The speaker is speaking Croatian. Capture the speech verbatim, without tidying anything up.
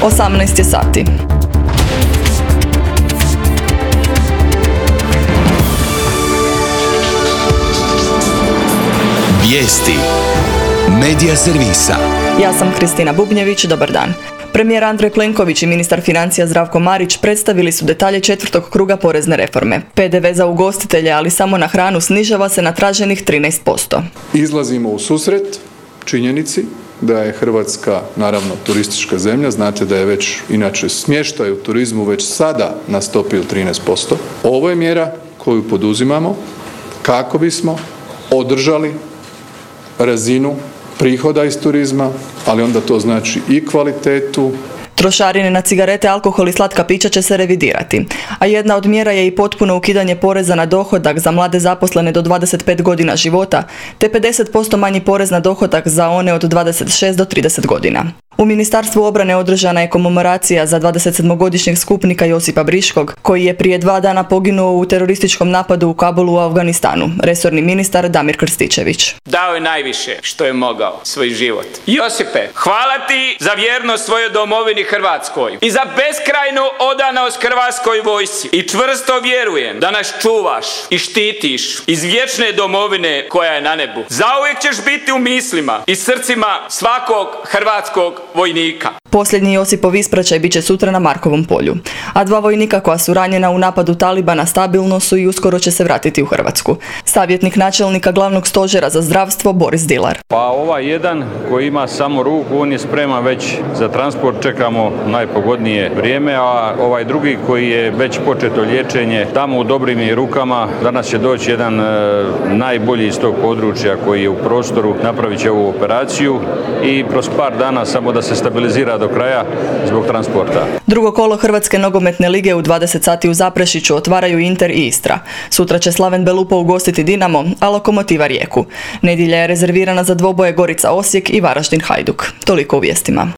osamnaest je sati. Vijesti Medija servisa. Ja sam Kristina Bubnjević, dobar dan. Premijer Andrej Plenković i ministar financija Zdravko Marić predstavili su detalje četvrtog kruga porezne reforme. Pe de ve za ugostitelje, ali samo na hranu, snižava se na traženih trinaest posto. Izlazimo u susret činjenici da je Hrvatska naravno turistička zemlja, znate da je već inače smještaj u turizmu već sada na stopi od trinaest posto. Ovo je mjera koju poduzimamo kako bismo održali razinu prihoda iz turizma, ali onda to znači i kvalitetu. Trošarine na cigarete, alkohol i slatka pića će se revidirati, a jedna od mjera je i potpuno ukidanje poreza na dohodak za mlade zaposlene do dvadeset pet godina života, te pedeset posto manji porez na dohodak za one od dvadeset šest do trideset godina. U Ministarstvu obrane održana je komemoracija za dvadesetsedmogodišnjeg skupnika Josipa Briškog, koji je prije dva dana poginuo u terorističkom napadu u Kabulu u Afganistanu. Resorni ministar Damir Krstičević. Dao je najviše što je mogao, svoj život. Josipe, hvala ti za vjernost svojoj domovini Hrvatskoj i za beskrajnu odanost Hrvatskoj vojsci. I čvrsto vjerujem da nas čuvaš i štitiš iz vječne domovine koja je na nebu. Zauvijek ćeš biti u mislima i srcima svakog hrvatskog vojnika. Posljednji Josipov ispraćaj bit će sutra na Markovom polju, a dva vojnika koja su ranjena u napadu Talibana stabilno su i uskoro će se vratiti u Hrvatsku. Savjetnik načelnika glavnog stožera za zdravstvo Boris Dilar. Pa ovaj jedan koji ima samo ruku, on je spreman već za transport, čekamo najpogodnije vrijeme, a ovaj drugi koji je već početo liječenje tamo u dobrim je rukama. Danas će doći jedan e, najbolji iz tog područja koji je u prostoru, napravit će ovu operaciju i kroz par dana samo da se stabilizira do kraja zbog transporta. Drugo kolo Hrvatske nogometne lige u dvadeset sati u Zaprešiću otvaraju Inter i Istra. Sutra će Slaven Belupo ugostiti Dinamo, a Lokomotiva Rijeku. Nedjelja je rezervirana za dvoboje Gorica Osijek i Varaždin Hajduk. Toliko u vijestima.